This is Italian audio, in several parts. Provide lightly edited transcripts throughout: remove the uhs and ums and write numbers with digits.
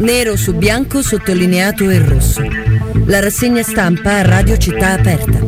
Nero su bianco sottolineato e rosso. La rassegna stampa a Radio Città Aperta.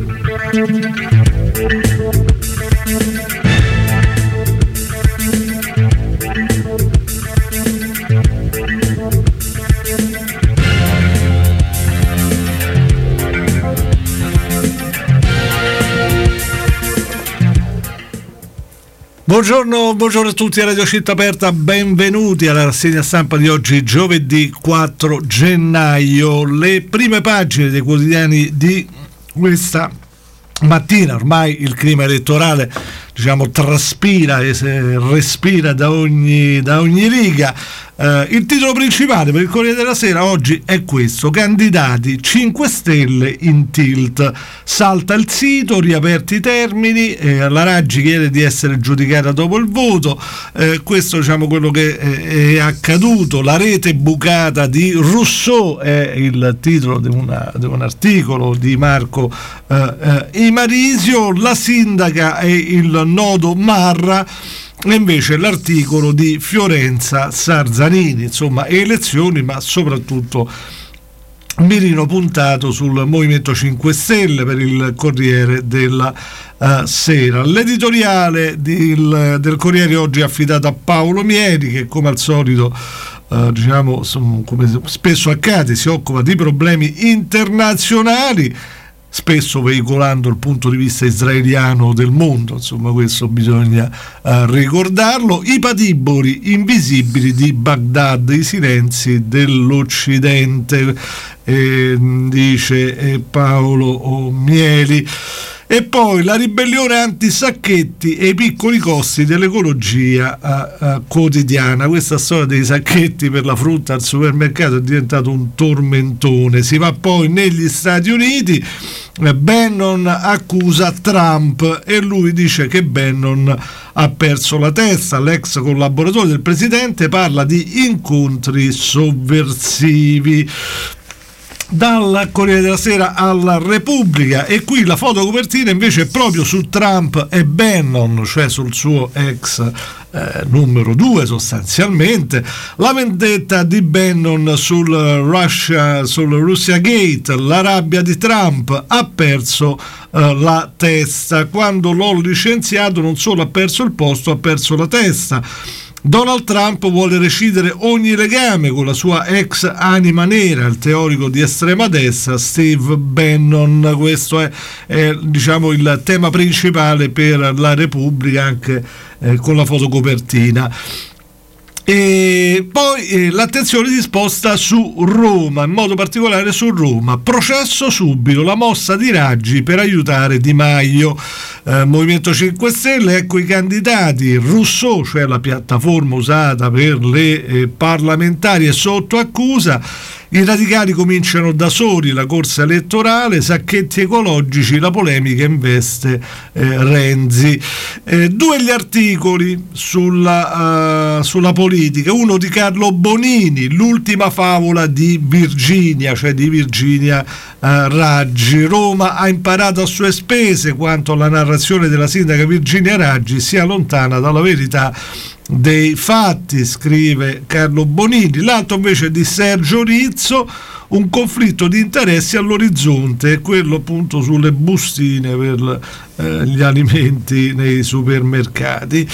Buongiorno a tutti a Radio Città Aperta, benvenuti alla rassegna stampa di oggi, giovedì 4 gennaio. Le prime pagine dei quotidiani di questa mattina. Ormai il clima elettorale, traspira e respira da ogni riga. Il titolo principale per il Corriere della Sera oggi è questo: candidati 5 Stelle in tilt, salta il sito, riaperti i termini, la Raggi chiede di essere giudicata dopo il voto, questo quello che è accaduto. La rete bucata di Rousseau è il titolo di un articolo di Marco Imarisio. La sindaca è il nodo Marra, e invece l'articolo di Fiorenza Sarzanini, elezioni, ma soprattutto mirino puntato sul Movimento 5 Stelle per il Corriere della Sera. L'editoriale del Corriere oggi è affidato a Paolo Mieri, che come al solito come spesso accade si occupa di problemi internazionali, spesso veicolando il punto di vista israeliano del mondo, questo bisogna ricordarlo. I patiboli invisibili di Baghdad, i silenzi dell'Occidente, dice Paolo Mieli. E poi la ribellione anti-sacchetti e i piccoli costi dell'ecologia quotidiana. Questa storia dei sacchetti per la frutta al supermercato è diventato un tormentone. Si va poi negli Stati Uniti, Bannon accusa Trump e lui dice che Bannon ha perso la testa. L'ex collaboratore del presidente parla di incontri sovversivi. Dal Corriere della Sera alla Repubblica, e qui la fotocopertina invece è proprio su Trump e Bannon, cioè sul suo ex numero 2 sostanzialmente. La vendetta di Bannon sul Russia Gate, la rabbia di Trump, ha perso la testa. Quando l'ho licenziato non solo ha perso il posto, ha perso la testa. Donald Trump vuole recidere ogni legame con la sua ex anima nera, il teorico di estrema destra Steve Bannon. Questo è il tema principale per la Repubblica, anche con la fotocopertina. E poi l'attenzione si sposta su Roma, in modo particolare su Roma. Processo subito, la mossa di Raggi per aiutare Di Maio. Movimento 5 Stelle, ecco i candidati. Rousseau, cioè la piattaforma usata per le parlamentari, è sotto accusa. I radicali cominciano da soli la corsa elettorale, sacchetti ecologici, la polemica investe Renzi. Due gli articoli sulla politica, uno di Carlo Bonini, l'ultima favola di Virginia, cioè di Virginia Raggi. Roma ha imparato a sue spese quanto la narrazione della sindaca Virginia Raggi sia lontana dalla verità dei fatti, scrive Carlo Bonini. L'altro invece è di Sergio Rizzo, un conflitto di interessi all'orizzonte, quello appunto sulle bustine per gli alimenti nei supermercati.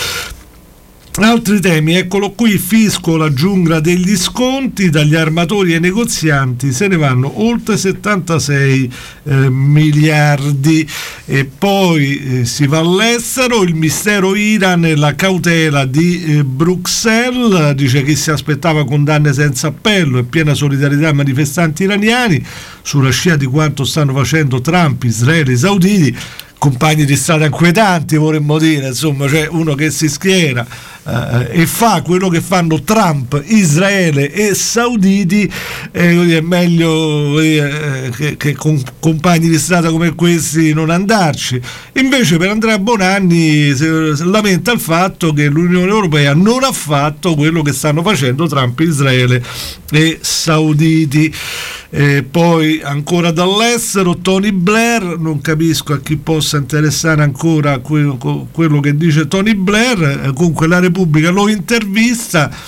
Altri temi, eccolo qui: fisco, la giungla degli sconti, dagli armatori ai negozianti se ne vanno oltre 76 miliardi. E poi si va all'estero, il mistero Iran e la cautela di Bruxelles, dice chi si aspettava condanne senza appello e piena solidarietà ai manifestanti iraniani, sulla scia di quanto stanno facendo Trump, Israele, i sauditi. Compagni di strada inquietanti, vorremmo dire, cioè uno che si schiera e fa quello che fanno Trump, Israele e sauditi, è meglio che con compagni di strada come questi non andarci. Invece per Andrea Bonanni lamenta il fatto che l'Unione Europea non ha fatto quello che stanno facendo Trump, Israele e sauditi. Poi ancora dall'estero, Tony Blair, non capisco a chi possa interessare ancora quello che dice Tony Blair. Comunque la Repubblica lo intervista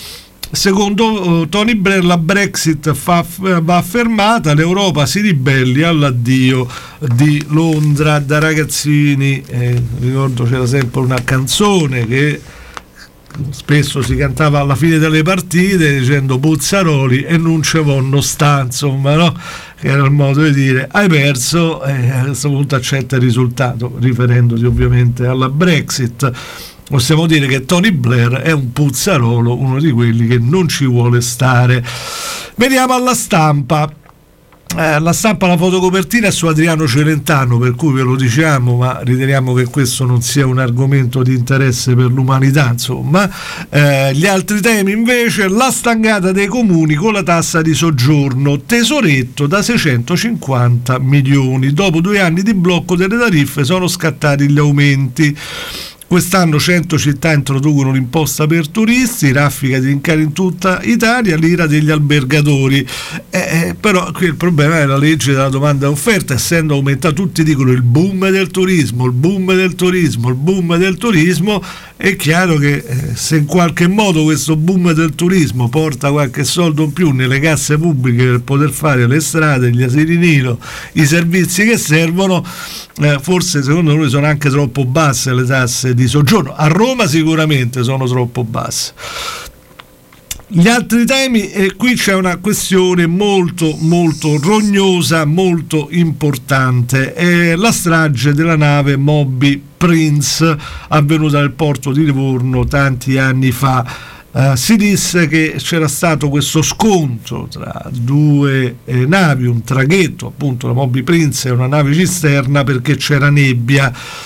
Secondo Tony Blair la Brexit va fermata, l'Europa si ribelli all'addio di Londra. Da ragazzini ricordo c'era sempre una canzone che spesso si cantava alla fine delle partite dicendo Puzzaroli e non ce vonno sta, insomma, no? Che era il modo di dire hai perso e a questo punto accetta il risultato, riferendosi ovviamente alla Brexit. Possiamo dire che Tony Blair è un puzzarolo, uno di quelli che non ci vuole stare. Veniamo alla Stampa. La Stampa, la fotocopertina è su Adriano Celentano, per cui ve lo diciamo, ma riteniamo che questo non sia un argomento di interesse per l'umanità, insomma. Gli altri temi invece: la stangata dei comuni con la tassa di soggiorno, tesoretto da 650 milioni, dopo 2 anni di blocco delle tariffe sono scattati gli aumenti. Quest'anno 100 città introducono l'imposta per turisti, raffica di rincari in tutta Italia, l'ira degli albergatori. Però qui il problema è la legge della domanda e offerta, essendo aumentato, tutti dicono il boom del turismo, il boom del turismo, il boom del turismo. È chiaro che se in qualche modo questo boom del turismo porta qualche soldo in più nelle casse pubbliche per poter fare le strade, gli asili nido, i servizi che servono, forse secondo noi sono anche troppo basse le tasse di soggiorno. A Roma sicuramente sono troppo basse. Gli altri temi, qui c'è una questione molto molto rognosa, molto importante, è la strage della nave Moby Prince avvenuta nel porto di Livorno tanti anni fa. Si disse che c'era stato questo scontro tra 2 navi, un traghetto, appunto la Moby Prince è una nave cisterna, perché c'era nebbia.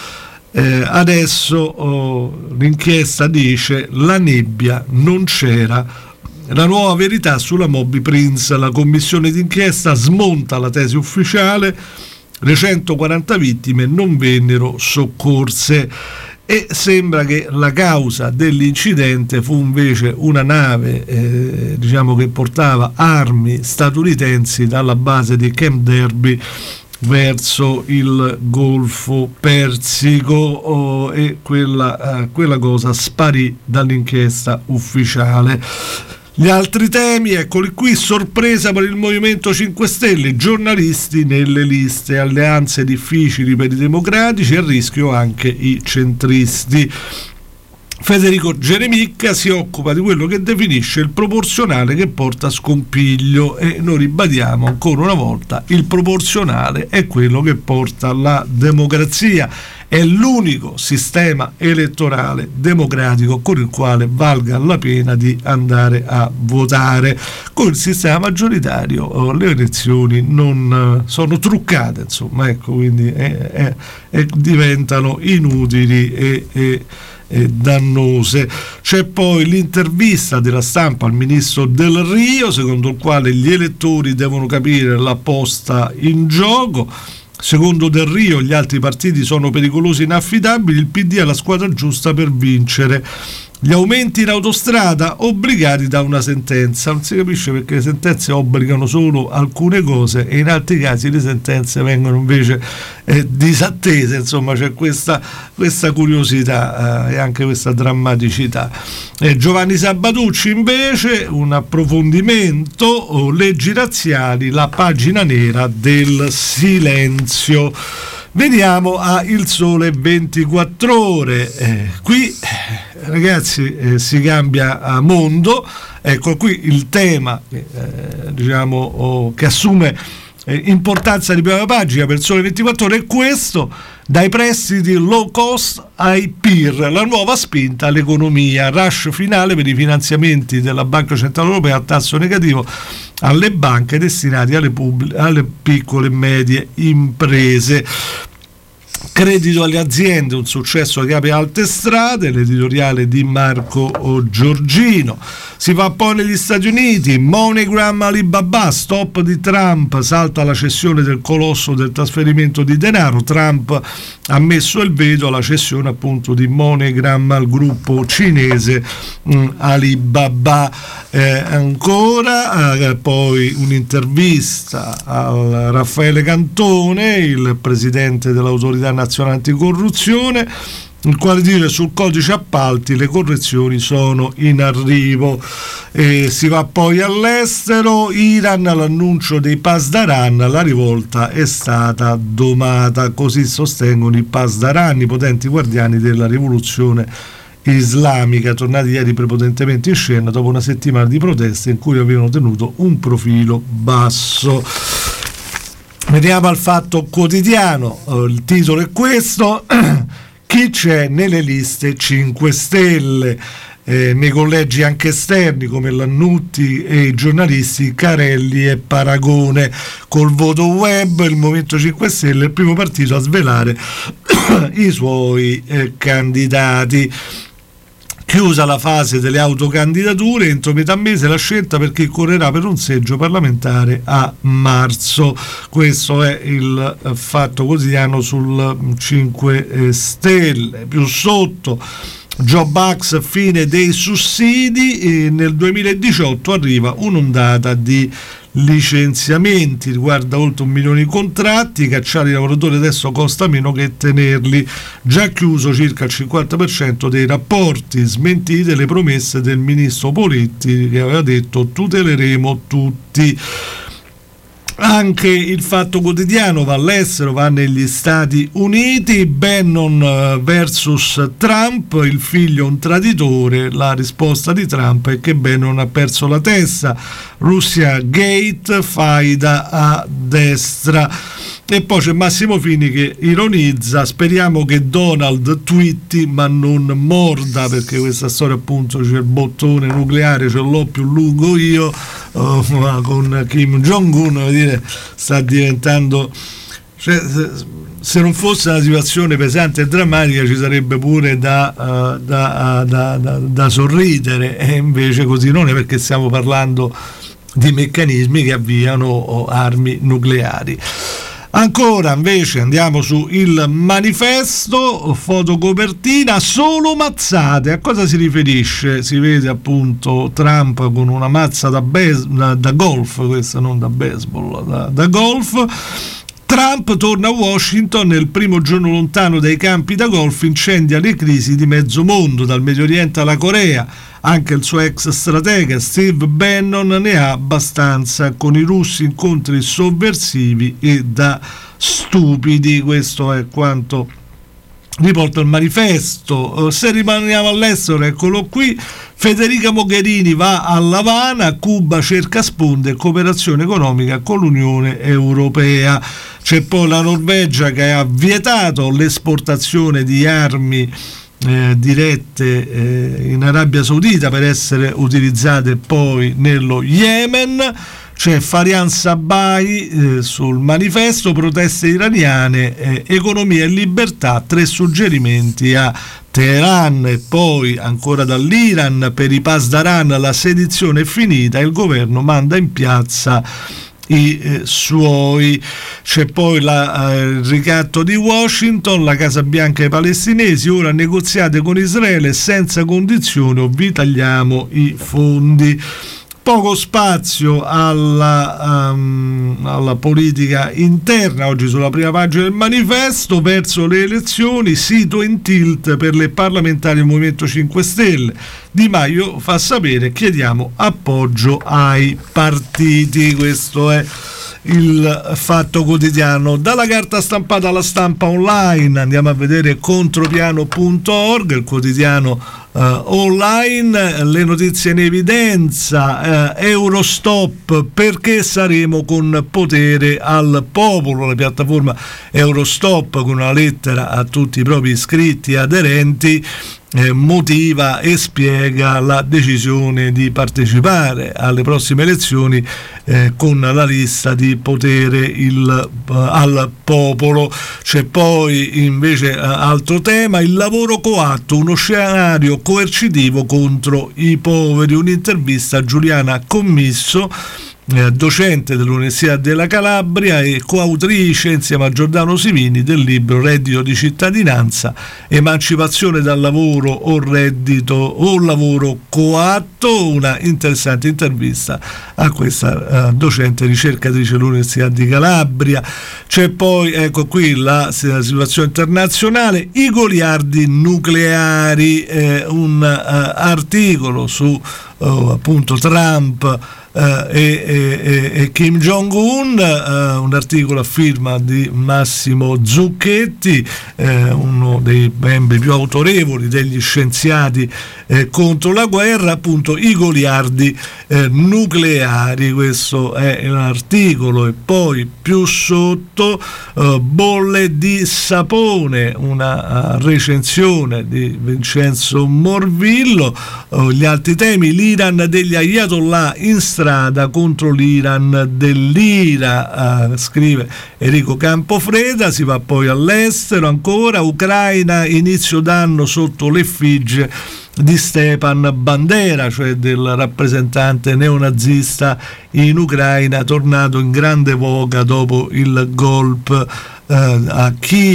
Adesso l'inchiesta dice la nebbia non c'era. La nuova verità sulla Moby Prince, la commissione d'inchiesta smonta la tesi ufficiale, le 140 vittime non vennero soccorse, e sembra che la causa dell'incidente fu invece una nave che portava armi statunitensi dalla base di Camp Derby verso il Golfo Persico, e quella cosa sparì dall'inchiesta ufficiale. Gli altri temi, eccoli qui: sorpresa per il Movimento 5 Stelle, giornalisti nelle liste, alleanze difficili per i democratici, a rischio anche i centristi. Federico Geremicca si occupa di quello che definisce il proporzionale che porta scompiglio, e noi ribadiamo ancora una volta: il proporzionale è quello che porta alla democrazia, è l'unico sistema elettorale democratico con il quale valga la pena di andare a votare. Con il sistema maggioritario le elezioni non sono truccate, insomma, ecco, quindi diventano inutili e dannose. C'è poi l'intervista della Stampa al ministro Del Rio, secondo il quale gli elettori devono capire la posta in gioco. Secondo Del Rio gli altri partiti sono pericolosi e inaffidabili, il PD è la squadra giusta per vincere. Gli aumenti in autostrada obbligati da una sentenza, non si capisce perché le sentenze obbligano solo alcune cose e in altri casi le sentenze vengono invece disattese, insomma c'è questa curiosità e anche questa drammaticità. Giovanni Sabatucci invece un approfondimento: leggi razziali, la pagina nera del silenzio. Veniamo a Il Sole 24 Ore. Qui ragazzi si cambia a mondo. Ecco qui il tema che assume importanza di prima pagina per Il Sole 24 Ore è questo: dai prestiti low cost ai PIR, la nuova spinta all'economia, rush finale per i finanziamenti della Banca Centrale Europea a tasso negativo alle banche destinati alle piccole e medie imprese. Credito alle aziende, un successo che apre alte strade, l'editoriale di Marco Giorgino. Si va poi negli Stati Uniti, MoneyGram Alibaba, stop di Trump, salta la cessione del colosso del trasferimento di denaro. Trump ha messo il veto alla cessione appunto di MoneyGram al gruppo cinese Alibaba. Ancora poi un'intervista a Raffaele Cantone, il presidente dell'Autorità Nazionale Anticorruzione, il quale dice sul codice appalti le correzioni sono in arrivo. Si va poi all'estero, Iran, l'annuncio dei Pasdaran, la rivolta è stata domata, così sostengono i Pasdaran, i potenti guardiani della rivoluzione islamica, tornati ieri prepotentemente in scena dopo una settimana di proteste in cui avevano tenuto un profilo basso. Veniamo al Fatto Quotidiano, il titolo è questo: chi c'è nelle liste 5 Stelle? Nei collegi anche esterni come Lannutti e i giornalisti Carelli e Paragone. Col voto web il Movimento 5 Stelle è il primo partito a svelare i suoi candidati. Chiusa la fase delle autocandidature, entro metà mese la scelta per chi correrà per un seggio parlamentare a marzo. Questo è il Fatto Quotidiano sul 5 Stelle. Più sotto, Job Act, fine dei sussidi, e nel 2018 arriva un'ondata di licenziamenti, riguarda oltre 1 milione di contratti, cacciare i lavoratori adesso costa meno che tenerli, già chiuso circa il 50% dei rapporti, smentite le promesse del ministro Poletti che aveva detto tuteleremo tutti. Anche il Fatto Quotidiano va all'estero, va negli Stati Uniti. Bannon versus Trump, il figlio un traditore, la risposta di Trump è che Bannon ha perso la testa, Russia Gate, faida a destra. E poi c'è Massimo Fini che ironizza: speriamo che Donald twitti ma non morda, perché questa storia appunto c'è il bottone nucleare, ce l'ho più lungo io, ma con Kim Jong-un dire, sta diventando, cioè, se non fosse una situazione pesante e drammatica ci sarebbe pure da sorridere, e invece così non è, perché stiamo parlando di meccanismi che avviano armi nucleari. Ancora invece andiamo su Il Manifesto, fotocopertina, solo mazzate. A cosa si riferisce? Si vede appunto Trump con una mazza da golf, questa non da baseball, da golf. Trump torna a Washington nel primo giorno lontano dai campi da golf, incendia le crisi di mezzo mondo, dal Medio Oriente alla Corea. Anche il suo ex stratega Steve Bannon ne ha abbastanza, con i russi incontri sovversivi e da stupidi. Questo è quanto riporta Il Manifesto. Se rimaniamo all'estero, eccolo qui: Federica Mogherini va a L'Avana, Cuba cerca sponde e cooperazione economica con l'Unione Europea. C'è poi la Norvegia che ha vietato l'esportazione di armi dirette in Arabia Saudita per essere utilizzate poi nello Yemen. C'è Farian Sabai sul Manifesto, proteste iraniane, economia e libertà, 3 suggerimenti a Teheran. E poi ancora dall'Iran: per i Pasdaran la sedizione è finita, il governo manda in piazza i suoi. C'è poi il ricatto di Washington, la Casa Bianca ai palestinesi, ora negoziate con Israele senza condizioni o vi tagliamo i fondi. Poco spazio alla politica interna oggi sulla prima pagina del Manifesto. Verso le elezioni, sito in tilt per le parlamentari del Movimento 5 Stelle. Di Maio fa sapere: chiediamo appoggio ai partiti. Questo è il Fatto Quotidiano. Dalla carta stampata alla stampa online andiamo a vedere contropiano.org, il quotidiano online. Le notizie in evidenza: Eurostop, perché saremo con potere al popolo. La piattaforma Eurostop, con una lettera a tutti i propri iscritti e aderenti, motiva e spiega la decisione di partecipare alle prossime elezioni con la lista di potere al popolo. C'è poi invece altro tema: il lavoro coatto, uno scenario coercitivo contro i poveri. Un'intervista a Giuliana Commisso, docente dell'Università della Calabria e coautrice insieme a Giordano Sivini del libro Reddito di cittadinanza, emancipazione dal lavoro o reddito o lavoro coatto. Una interessante intervista a questa docente ricercatrice dell'Università di Calabria. C'è poi, ecco qui, la situazione internazionale: i goliardi nucleari, un articolo su appunto Trump e Kim Jong-un, un articolo a firma di Massimo Zucchetti, uno dei membri più autorevoli degli scienziati contro la guerra, appunto i goliardi nucleari. Questo è l'articolo. E poi più sotto bolle di sapone, una recensione di Vincenzo Morvillo. Gli altri temi: l'Iran degli ayatollah in strada contro l'Iran dell'Ira, scrive Enrico Campofreda. Si va poi all'estero ancora: Ucraina, inizio d'anno sotto l'effigie di Stepan Bandera, cioè del rappresentante neonazista in Ucraina, tornato in grande voga dopo il golpe a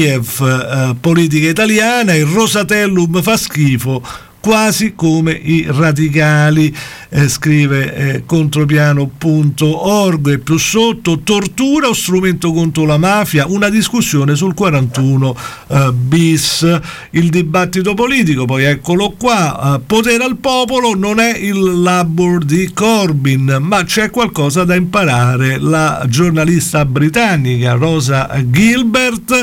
Kiev. Politica italiana: il Rosatellum fa schifo quasi come i radicali, scrive contropiano.org. E più sotto: tortura o strumento contro la mafia, una discussione sul 41 bis, il dibattito politico. Poi eccolo qua: potere al popolo non è il Labour di Corbyn, ma c'è qualcosa da imparare. La giornalista britannica Rosa Gilbert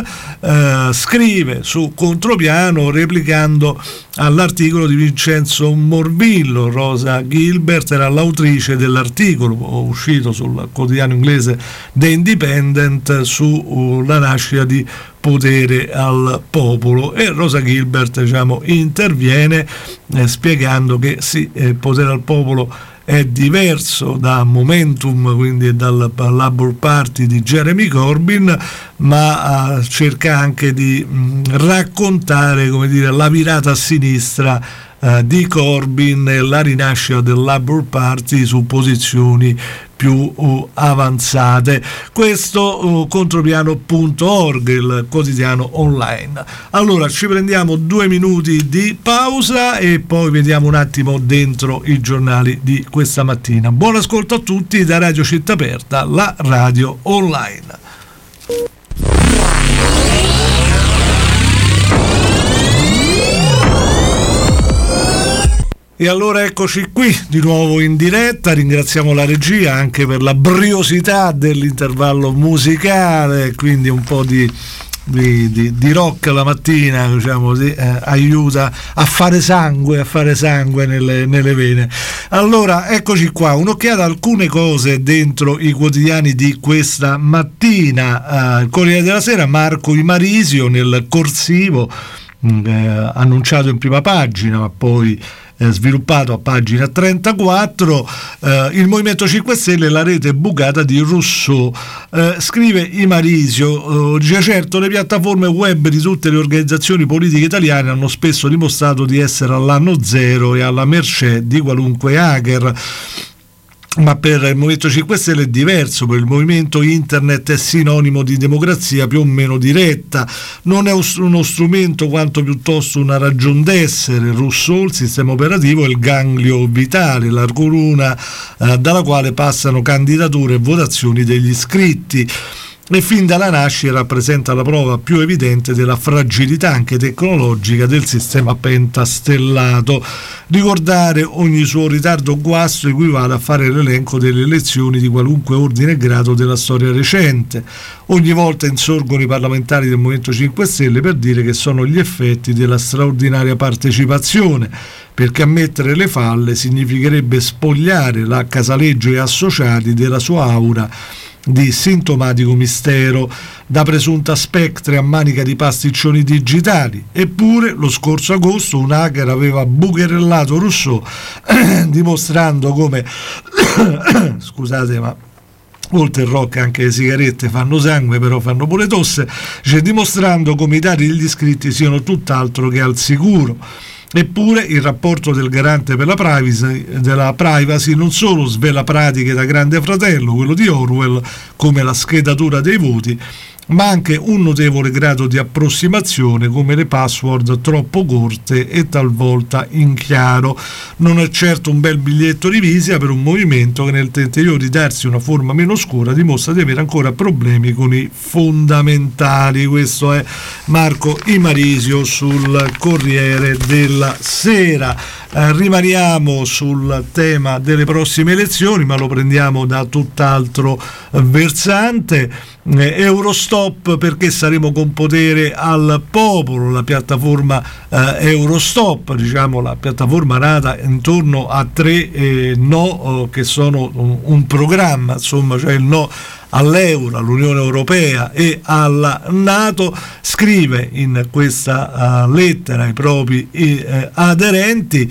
scrive su Contropiano, replicando all'articolo di Vincenzo Morvillo. Rosa Gilbert era l'autrice dell'articolo uscito sul quotidiano inglese The Independent sulla nascita di Potere al popolo, e Rosa Gilbert, diciamo, interviene spiegando che sì, Potere al popolo è diverso da Momentum, quindi dal Labour Party di Jeremy Corbyn, ma cerca anche di raccontare, come dire, la virata a sinistra di Corbyn e la rinascita del Labour Party su posizioni più avanzate. Questo contropiano.org, il quotidiano online. Allora ci prendiamo 2 minuti di pausa e poi vediamo un attimo dentro i giornali di questa mattina. Buon ascolto a tutti da Radio Città Aperta, la radio online. E allora eccoci qui di nuovo in diretta. Ringraziamo la regia anche per la briosità dell'intervallo musicale, quindi un po' di rock la mattina, diciamo così, aiuta a fare sangue nelle vene. Allora eccoci qua, un'occhiata a alcune cose dentro i quotidiani di questa mattina. Il Corriere della Sera: Marco Imarisio nel corsivo, annunciato in prima pagina ma poi sviluppato a pagina 34. Il Movimento 5 Stelle, la rete bucata di Rousseau, scrive Imarisio. Certo, le piattaforme web di tutte le organizzazioni politiche italiane hanno spesso dimostrato di essere all'anno zero e alla mercé di qualunque hacker. Ma per il Movimento 5 Stelle è diverso. Per il movimento internet è sinonimo di democrazia più o meno diretta, non è uno strumento quanto piuttosto una ragion d'essere. Rousseau, il sistema operativo, è il ganglio vitale, la colonna dalla quale passano candidature e votazioni degli iscritti, e fin dalla nascita rappresenta la prova più evidente della fragilità anche tecnologica del sistema pentastellato. Ricordare ogni suo ritardo o guasto equivale a fare l'elenco delle elezioni di qualunque ordine e grado della storia recente. Ogni volta insorgono i parlamentari del Movimento 5 Stelle per dire che sono gli effetti della straordinaria partecipazione, perché ammettere le falle significherebbe spogliare la Casaleggio e associati della sua aura di sintomatico mistero, da presunta spectre a manica di pasticcioni digitali. Eppure lo scorso agosto un hacker aveva bucherellato Rousseau dimostrando come scusate, ma oltre il rock anche le sigarette fanno sangue, però fanno pure tosse, dimostrando come i dati degli iscritti siano tutt'altro che al sicuro. Eppure il rapporto del garante per la privacy non solo svela pratiche da Grande Fratello, quello di Orwell, come la schedatura dei voti, ma anche un notevole grado di approssimazione, come le password troppo corte e talvolta in chiaro. Non è certo un bel biglietto di visita per un movimento che nel tentativo di darsi una forma meno scura dimostra di avere ancora problemi con i fondamentali. Questo è Marco Imarisio sul Corriere della Sera. Rimaniamo sul tema delle prossime elezioni, ma lo prendiamo da tutt'altro versante. Eurostop, perché saremo con potere al popolo, la piattaforma Eurostop, diciamo la piattaforma nata intorno a tre no che sono un programma, insomma, cioè il no all'euro, all'Unione Europea e alla NATO. Scrive in questa lettera ai propri aderenti,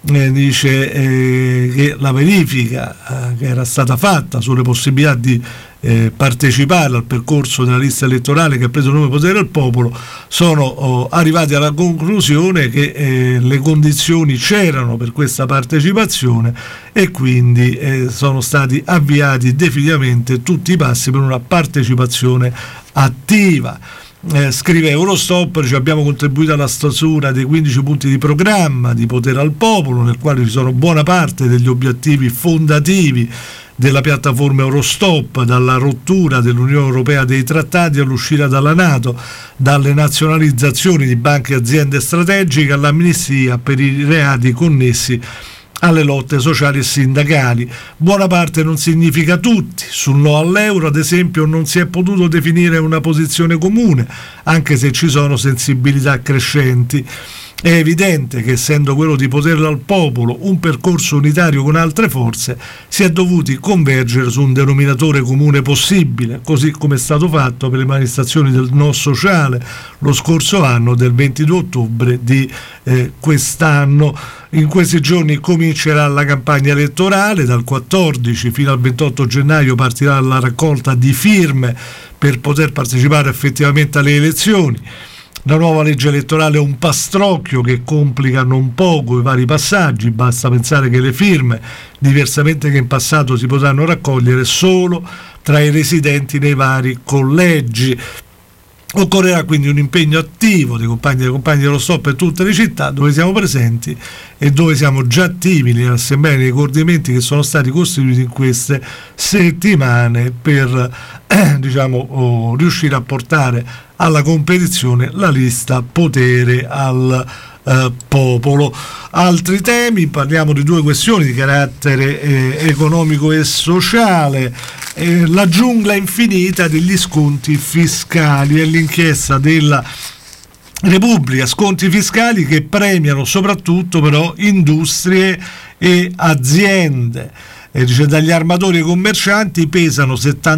dice che la verifica che era stata fatta sulle possibilità di partecipare al percorso della lista elettorale che ha preso il nome Potere al Popolo sono arrivati alla conclusione che le condizioni c'erano per questa partecipazione e quindi sono stati avviati definitivamente tutti i passi per una partecipazione attiva. Scrive Eurostop, abbiamo contribuito alla stesura dei 15 punti di programma di Potere al Popolo, nel quale ci sono buona parte degli obiettivi fondativi della piattaforma Eurostop, dalla rottura dell'Unione Europea dei trattati all'uscita dalla NATO, dalle nazionalizzazioni di banche e aziende strategiche all'amnistia per i reati connessi alle lotte sociali e sindacali. Buona parte non significa tutti. Sul no all'euro, ad esempio, non si è potuto definire una posizione comune, anche se ci sono sensibilità crescenti. È evidente che, essendo quello di Potere al Popolo un percorso unitario con altre forze, si è dovuti convergere su un denominatore comune possibile, così come è stato fatto per le manifestazioni del no sociale lo scorso anno, del 22 ottobre di quest'anno. In questi giorni comincerà la campagna elettorale, dal 14 fino al 28 gennaio partirà la raccolta di firme per poter partecipare effettivamente alle elezioni. La nuova legge elettorale è un pastrocchio che complica non poco i vari passaggi, basta pensare che le firme, diversamente che in passato, si potranno raccogliere solo tra i residenti nei vari collegi. Occorrerà quindi un impegno attivo dei compagni e delle compagne dello Stop in tutte le città dove siamo presenti e dove siamo già attivi nelle assemblee e nei coordinamenti che sono stati costituiti in queste settimane per riuscire a portare alla competizione la lista Potere al Popolo. Altri temi, parliamo di due questioni di carattere economico e sociale. La giungla infinita degli sconti fiscali è l'inchiesta della Repubblica, sconti fiscali che premiano soprattutto però industrie e aziende. Dice, dagli armatori ai commercianti pesano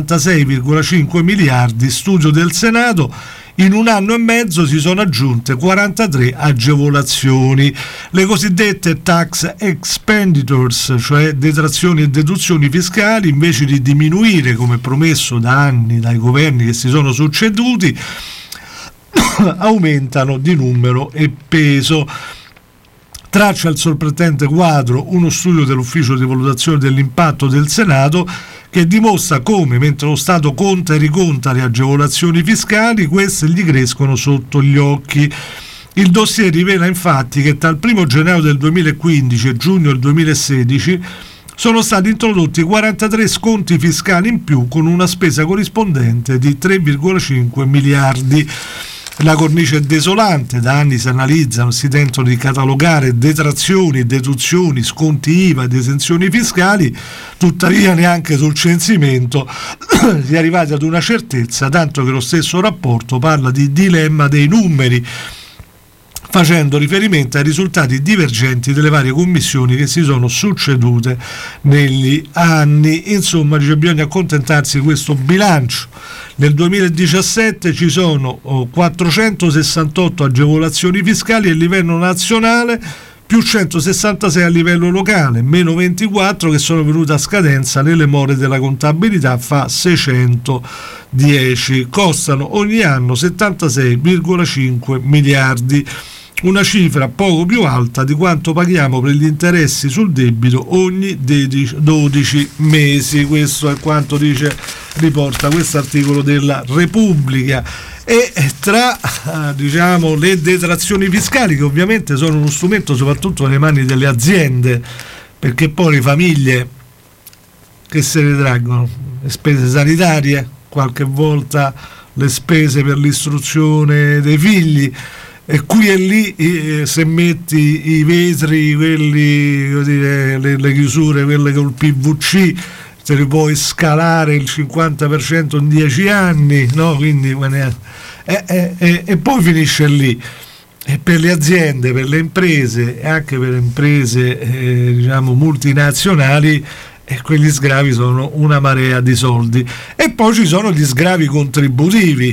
76,5 miliardi, studio del Senato. In un anno e mezzo si sono aggiunte 43 agevolazioni, le cosiddette tax expenditures, cioè detrazioni e deduzioni fiscali, invece di diminuire come promesso da anni dai governi che si sono succeduti, aumentano di numero e peso. Traccia il sorprendente quadro uno studio dell'Ufficio di valutazione dell'impatto del Senato che dimostra come, mentre lo Stato conta e riconta le agevolazioni fiscali, queste gli crescono sotto gli occhi. Il dossier rivela infatti che tra il 1 gennaio del 2015 e giugno del 2016 sono stati introdotti 43 sconti fiscali in più, con una spesa corrispondente di 3,5 miliardi. La cornice è desolante, da anni si analizzano, si tentano di catalogare detrazioni, deduzioni, sconti IVA ed esenzioni fiscali, tuttavia neanche sul censimento si è arrivati ad una certezza, tanto che lo stesso rapporto parla di dilemma dei numeri, facendo riferimento ai risultati divergenti delle varie commissioni che si sono succedute negli anni. Insomma, bisogna accontentarsi di questo bilancio. Nel 2017 ci sono 468 agevolazioni fiscali a livello nazionale, più 166 a livello locale, meno 24 che sono venute a scadenza nelle more della contabilità, fa 610. Costano ogni anno 76,5 miliardi. Una cifra poco più alta di quanto paghiamo per gli interessi sul debito ogni 12 mesi. Questo è quanto dice riporta questo articolo della Repubblica. E tra diciamo le detrazioni fiscali, che ovviamente sono uno strumento soprattutto nelle mani delle aziende, perché poi le famiglie che se ne traggono le spese sanitarie, qualche volta le spese per l'istruzione dei figli, e qui e lì se metti i vetri, quelli, le chiusure, quelle col PVC, te li puoi scalare il 50% in 10 anni, no? Quindi e poi finisce lì. E per le aziende, per le imprese e anche per le imprese diciamo multinazionali, quegli sgravi sono una marea di soldi. E poi ci sono gli sgravi contributivi.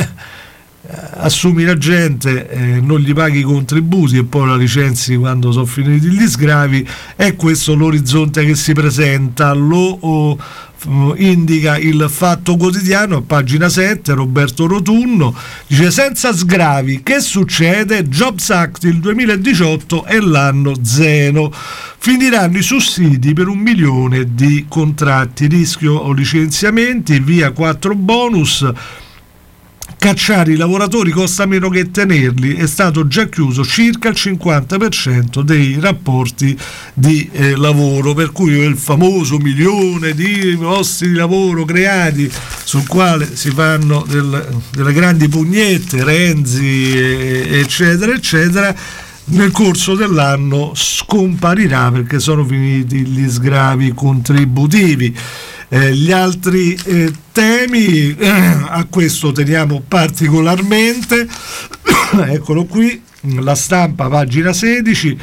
Assumi la gente, non gli paghi i contributi e poi la licenzi quando sono finiti gli sgravi. È questo l'orizzonte che si presenta, lo indica il Fatto Quotidiano a pagina 7. Roberto Rotunno dice: senza sgravi che succede? Jobs Act il 2018 è l'anno zero, finiranno i sussidi per 1 milione di contratti, rischio o licenziamenti, via 4 bonus. Cacciare i lavoratori costa meno che tenerli, è stato già chiuso circa il 50% dei rapporti di lavoro, per cui il famoso 1 milione di posti di lavoro creati, sul quale si fanno delle grandi pugnette, Renzi eccetera eccetera, nel corso dell'anno scomparirà perché sono finiti gli sgravi contributivi. Gli altri temi, a questo teniamo particolarmente, eccolo qui, La Stampa, pagina 16,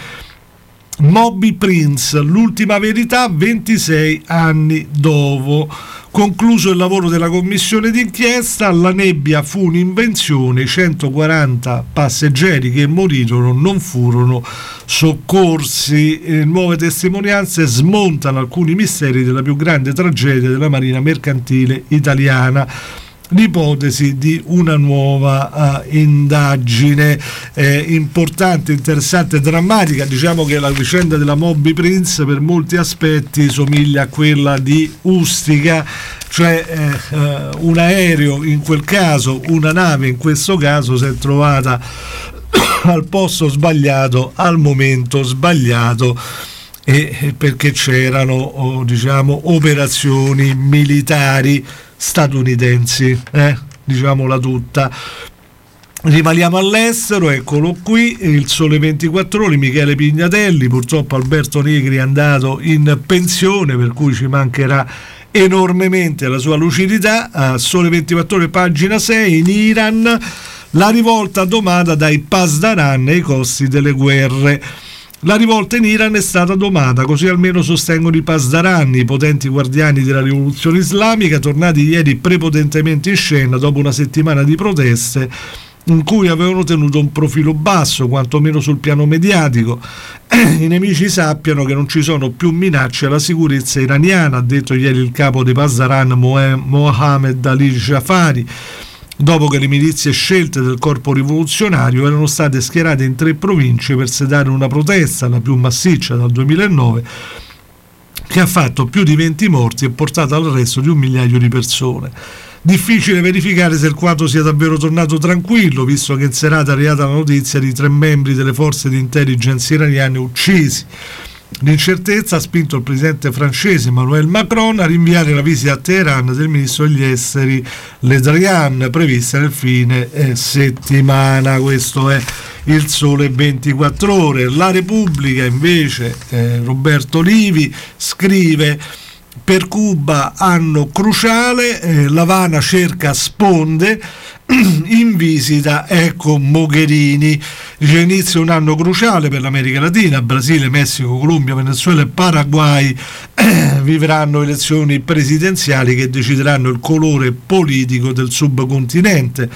Moby Prince, l'ultima verità 26 anni dopo. Concluso il lavoro della commissione d'inchiesta, la nebbia fu un'invenzione, 140 passeggeri che morirono non furono soccorsi. Nuove testimonianze smontano alcuni misteri della più grande tragedia della marina mercantile italiana. L'ipotesi di una nuova indagine importante, interessante, drammatica. Diciamo che la vicenda della Moby Prince per molti aspetti somiglia a quella di Ustica, cioè un aereo in quel caso, una nave in questo caso, si è trovata al posto sbagliato al momento sbagliato, e perché c'erano diciamo operazioni militari statunitensi, diciamola tutta. Rimaniamo all'estero, eccolo qui, il Sole 24 Ore, Michele Pignatelli, purtroppo Alberto Negri è andato in pensione, per cui ci mancherà enormemente la sua lucidità. Sole 24 Ore, pagina 6, in Iran la rivolta domata dai Pasdaran e i costi delle guerre. La rivolta in Iran è stata domata, così almeno sostengono i Pasdaran, i potenti guardiani della rivoluzione islamica, tornati ieri prepotentemente in scena dopo una settimana di proteste in cui avevano tenuto un profilo basso, quantomeno sul piano mediatico. I nemici sappiano che non ci sono più minacce alla sicurezza iraniana, ha detto ieri il capo dei Pasdaran Mohammed Ali Jafari, dopo che le milizie scelte del corpo rivoluzionario erano state schierate in 3 province per sedare una protesta, la più massiccia dal 2009, che ha fatto più di 20 morti e portato all'arresto di 1 migliaio di persone. Difficile verificare se il quadro sia davvero tornato tranquillo, visto che in serata è arrivata la notizia di 3 membri delle forze di intelligence iraniane uccisi. L'incertezza ha spinto il presidente francese Emmanuel Macron a rinviare la visita a Teheran del ministro degli esteri Le Drian, prevista nel fine settimana. Questo è il Sole 24 Ore. La Repubblica invece, Roberto Livi scrive: per Cuba anno cruciale, l'Havana cerca sponde, in visita ecco Mogherini. Dice: inizia un anno cruciale per l'America Latina, Brasile, Messico, Colombia, Venezuela e Paraguay vivranno elezioni presidenziali che decideranno il colore politico del subcontinente,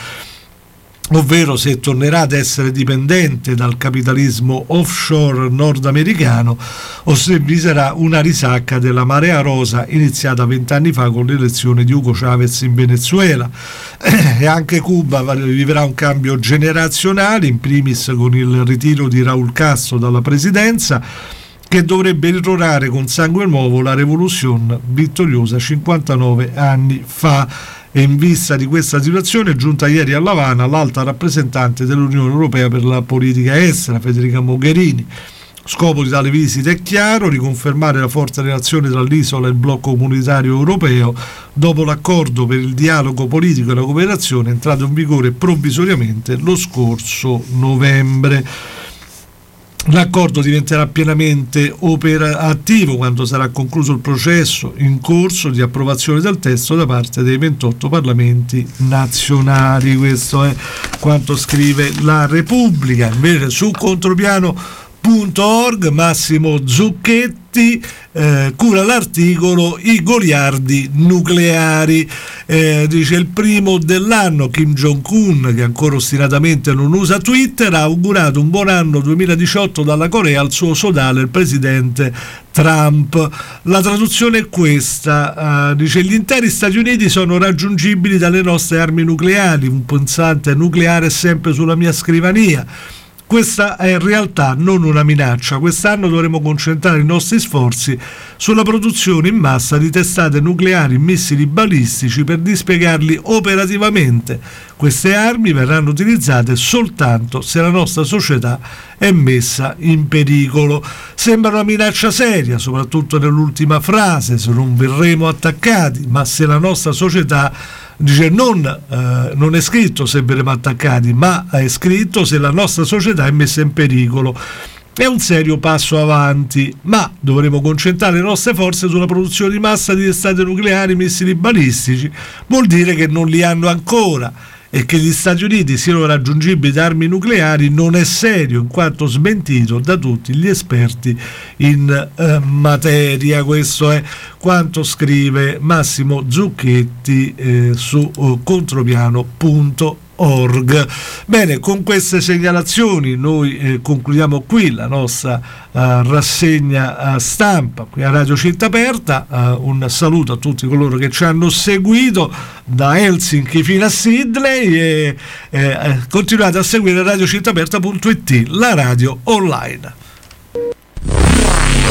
ovvero se tornerà ad essere dipendente dal capitalismo offshore nordamericano o se vi sarà una risacca della marea rosa iniziata 20 anni fa con l'elezione di Hugo Chavez in Venezuela. E anche Cuba vivrà un cambio generazionale, in primis con il ritiro di Raúl Castro dalla presidenza, che dovrebbe ritornare con sangue nuovo la rivoluzione vittoriosa 59 anni fa. E in vista di questa situazione è giunta ieri a L'Avana l'alta rappresentante dell'Unione Europea per la politica estera, Federica Mogherini. Scopo di tale visita è chiaro: riconfermare la forte relazione tra l'isola e il blocco comunitario europeo dopo l'accordo per il dialogo politico e la cooperazione entrato in vigore provvisoriamente lo scorso novembre. L'accordo diventerà pienamente operativo quando sarà concluso il processo in corso di approvazione del testo da parte dei 28 parlamenti nazionali. Questo è quanto scrive la Repubblica. Invece su contropiano.org Massimo Zucchetti cura l'articolo I goliardi nucleari. Dice: il primo dell'anno, Kim Jong-un, che ancora ostinatamente non usa Twitter, ha augurato un buon anno 2018 dalla Corea al suo sodale, il presidente Trump. La traduzione è questa, dice: gli interi Stati Uniti sono raggiungibili dalle nostre armi nucleari, un pulsante nucleare è sempre sulla mia scrivania. Questa è in realtà non una minaccia. Quest'anno dovremo concentrare i nostri sforzi sulla produzione in massa di testate nucleari e missili balistici per dispiegarli operativamente. Queste armi verranno utilizzate soltanto se la nostra società è messa in pericolo. Sembra una minaccia seria, soprattutto nell'ultima frase: se non verremo attaccati, ma se la nostra società, dice, non è scritto se verremo attaccati, ma è scritto se la nostra società è messa in pericolo. È un serio passo avanti, ma dovremo concentrare le nostre forze sulla produzione di massa di testate nucleari, missili balistici. Vuol dire che non li hanno ancora, e che gli Stati Uniti siano raggiungibili da armi nucleari non è serio, in quanto smentito da tutti gli esperti in materia. Questo è quanto scrive Massimo Zucchetti su contropiano.org. Bene, con queste segnalazioni noi concludiamo qui la nostra rassegna stampa qui a Radio Città Aperta. Un saluto a tutti coloro che ci hanno seguito da Helsinki fino a Sydney e continuate a seguire radiocittaaperta.it, la radio online.